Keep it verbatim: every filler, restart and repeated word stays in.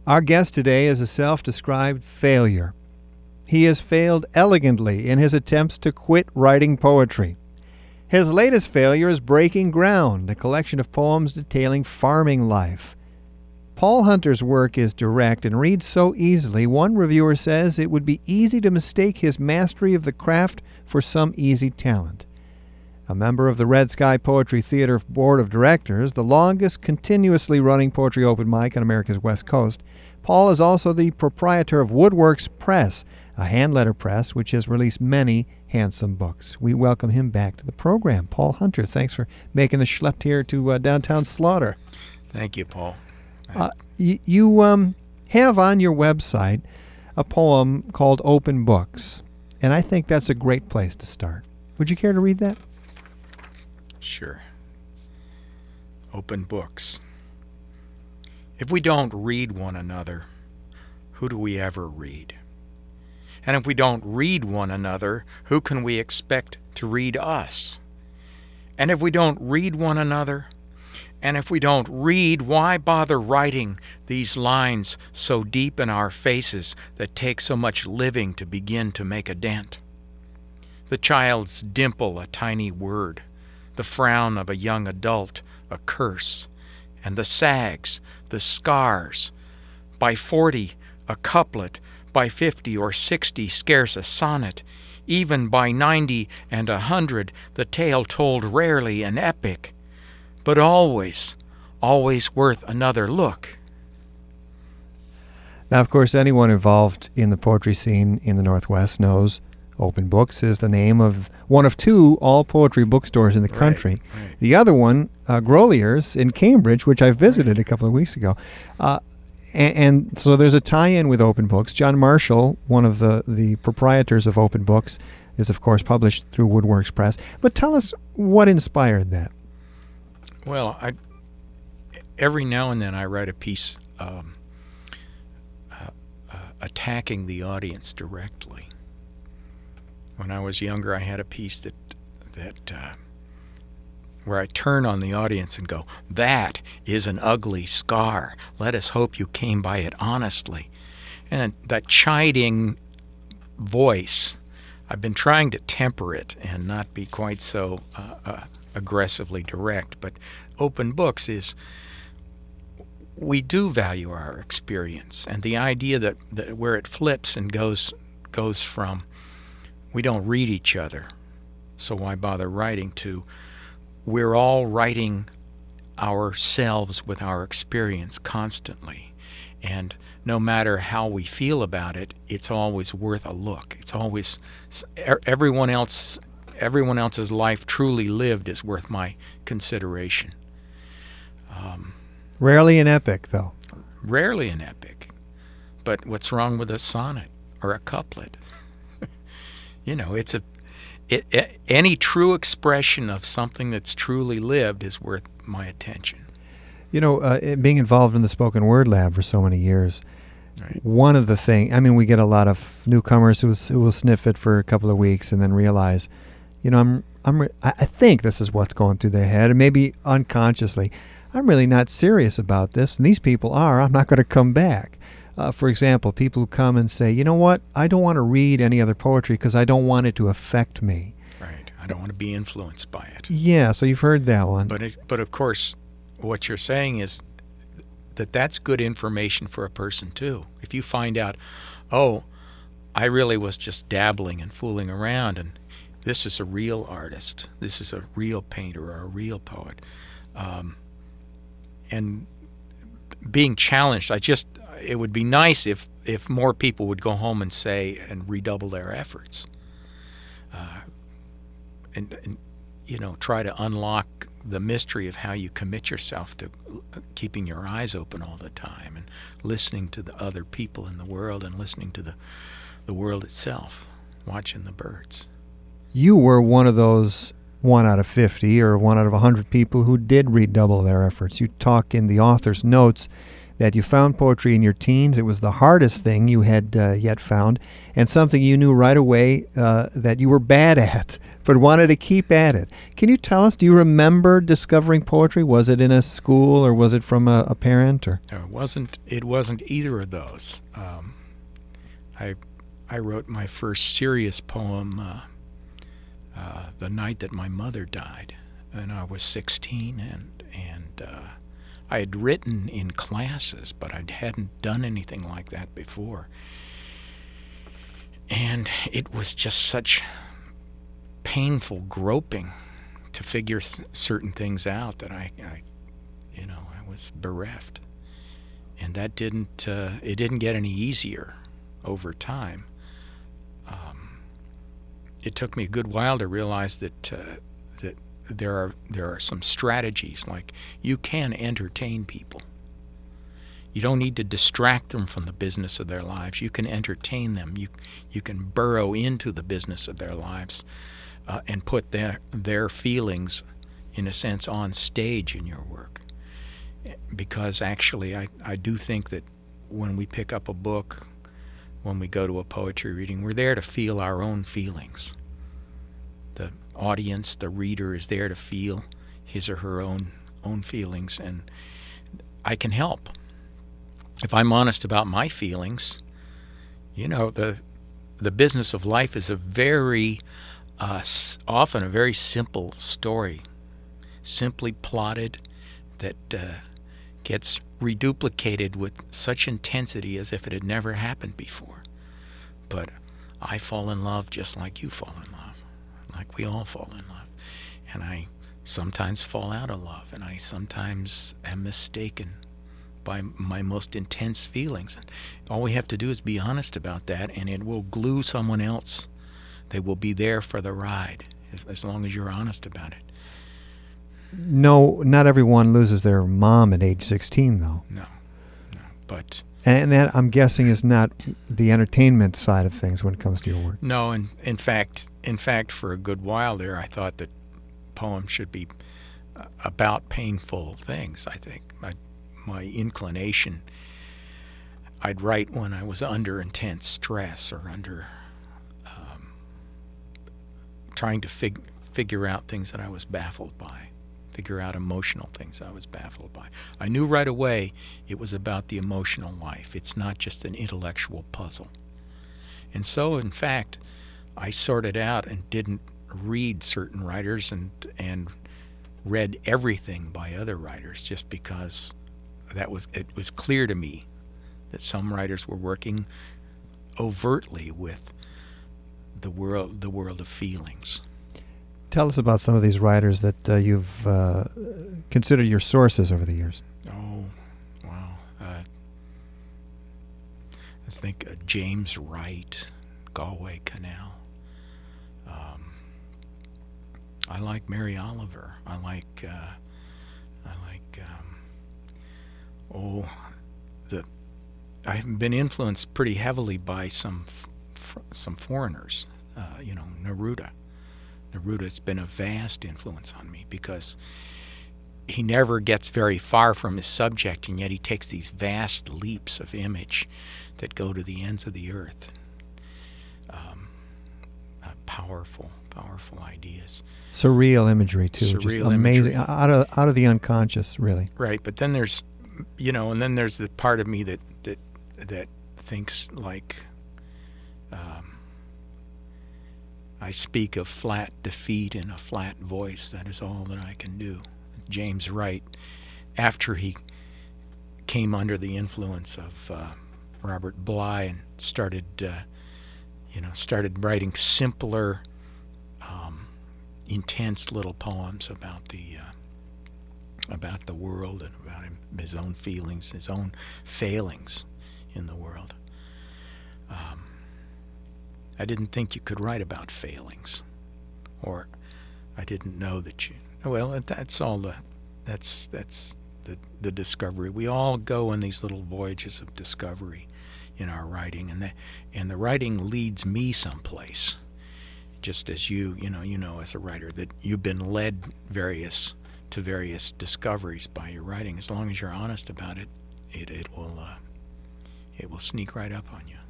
Our guest today is a self-described failure. He has failed elegantly in his attempts to quit writing poetry. His latest failure is Breaking Ground, a collection of poems detailing farming life. Paul Hunter's work is direct and reads so easily, one reviewer says it would be easy to mistake his mastery of the craft for some easy talent. A member of the Red Sky Poetry Theater Board of Directors, the longest continuously running poetry open mic on America's West Coast, Paul is also the proprietor of Woodworks Press, a hand-letter press which has released many handsome books. We welcome him back to the program. Paul Hunter, thanks for making the schlep here to uh, downtown Slaughter. Thank you, Paul. Uh, y- you um, have on your website a poem called Open Books, and I think that's a great place to start. Would you care to read that? Sure. Open books. If we don't read one another, who do we ever read? And if we don't read one another, who can we expect to read us? And if we don't read one another, and if we don't read, why bother writing these lines so deep in our faces that take so much living to begin to make a dent? The child's dimple, a tiny word, the frown of a young adult, a curse, and the sags, the scars. By forty, a couplet, by fifty or sixty, scarce a sonnet, even by ninety and a hundred, the tale told rarely an epic, but always, always worth another look. Now, of course, anyone involved in the poetry scene in the Northwest knows Open Books is the name of one of two all-poetry bookstores in the country. Right, right. The other one, uh, Grolier's in Cambridge, which I visited right. a couple of weeks ago. Uh, and, and so there's a tie-in with Open Books. John Marshall, one of the, the proprietors of Open Books, is, of course, published through Woodworks Press. But tell us what inspired that. Well, I, every now and then I write a piece um, uh, uh, attacking the audience directly. When I was younger, I had a piece that that uh, where I turn on the audience and go, "That is an ugly scar. Let us hope you came by it honestly." And that chiding voice, I've been trying to temper it and not be quite so uh, uh, aggressively direct. But Open Books is, we do value our experience, and the idea that, that where it flips and goes goes from we don't read each other, so why bother writing, to we're all writing ourselves with our experience constantly. And no matter how we feel about it, it's always worth a look. It's always, everyone else, everyone else's life truly lived is worth my consideration. Um, Rarely an epic, though. Rarely an epic. But what's wrong with a sonnet or a couplet? You know, it's a it, it, any true expression of something that's truly lived is worth my attention. You know, uh, being involved in the Spoken Word Lab for so many years, right. One of the things, I mean, we get a lot of newcomers who, who will sniff it for a couple of weeks and then realize, you know, I'm I'm re- I think this is what's going through their head, and maybe unconsciously, I'm really not serious about this, and these people are. I'm not going to come back. Uh, for example, people who come and say, you know what, I don't want to read any other poetry because I don't want it to affect me. Right. I don't want to be influenced by it. Yeah, so you've heard that one. But it, but of course, what you're saying is that that's good information for a person too. If you find out, oh, I really was just dabbling and fooling around, and this is a real artist, this is a real painter or a real poet, um, and being challenged, I just, it would be nice if, if more people would go home and say and redouble their efforts, uh, and, and you know, try to unlock the mystery of how you commit yourself to keeping your eyes open all the time and listening to the other people in the world and listening to the the world itself, watching the birds. You were one of those one out of fifty or one out of one hundred people who did redouble their efforts. You talk in the author's notes that you found poetry in your teens. It was the hardest thing you had uh, yet found, and something you knew right away uh, that you were bad at, but wanted to keep at it. Can you tell us, do you remember discovering poetry? Was it in a school, or was it from a, a parent? Or No, it wasn't. It wasn't either of those. Um, I I wrote my first serious poem uh, uh, the night that my mother died, and I was sixteen, and and uh, I had written in classes, but I hadn't done anything like that before. And it was just such painful groping to figure s- certain things out that I, I, you know, I was bereft. And that didn't, uh, it didn't get any easier over time. Um, it took me a good while to realize that uh, that there are there are some strategies, like you can entertain people. You don't need to distract them from the business of their lives. You can entertain them. You you can burrow into the business of their lives uh, and put their their feelings, in a sense, on stage in your work. Because actually, I, I do think that when we pick up a book, when we go to a poetry reading, we're there to feel our own feelings. The audience, the reader, is there to feel his or her own own feelings, and I can help. If I'm honest about my feelings, you know, the the business of life is a very, uh, often a very simple story, simply plotted, that uh, gets reduplicated with such intensity as if it had never happened before. But I fall in love just like you fall in love, like we all fall in love. And I sometimes fall out of love, and I sometimes am mistaken by my most intense feelings. All we have to do is be honest about that, and it will glue someone else. They will be there for the ride, as long as you're honest about it. No, not everyone loses their mom at age sixteen, though. No, no, but... And that, I'm guessing, is not the entertainment side of things when it comes to your work. No, and in fact, in fact, for a good while there, I thought that poems should be about painful things, I think. My, my inclination, I'd write when I was under intense stress or under um, trying to fig- figure out things that I was baffled by. figure out emotional things I was baffled by. I knew right away it was about the emotional life. It's not just an intellectual puzzle. And so, in fact, I sorted out and didn't read certain writers and and read everything by other writers, just because that was it was clear to me that some writers were working overtly with the world the world of feelings. Tell us about some of these writers that uh, you've uh, considered your sources over the years. Oh, wow. Uh, let's think uh, James Wright, Galway Canal. Um, I like Mary Oliver. I like, uh, I like, um, oh, the, I've been influenced pretty heavily by some, f- f- some foreigners, uh, you know, Neruda. Neruda's been a vast influence on me because he never gets very far from his subject, and yet he takes these vast leaps of image that go to the ends of the earth. Um, uh, powerful, powerful ideas. Surreal imagery too, Surreal just amazing, imagery. out of out of the unconscious, really. Right, but then there's, you know, and then there's the part of me that that that thinks like. Um, I speak of flat defeat in a flat voice. That is all that I can do. James Wright, after he came under the influence of uh, Robert Bly and started, uh, you know, started writing simpler, um, intense little poems about the uh, about the world and about him, his own feelings, his own failings in the world. Um, I didn't think you could write about failings, or I didn't know that you. Well, that's all the, that's that's the the discovery. We all go on these little voyages of discovery in our writing, and the and the writing leads me someplace. Just as you you know you know as a writer that you've been led various to various discoveries by your writing. As long as you're honest about it, it it will uh, it will sneak right up on you.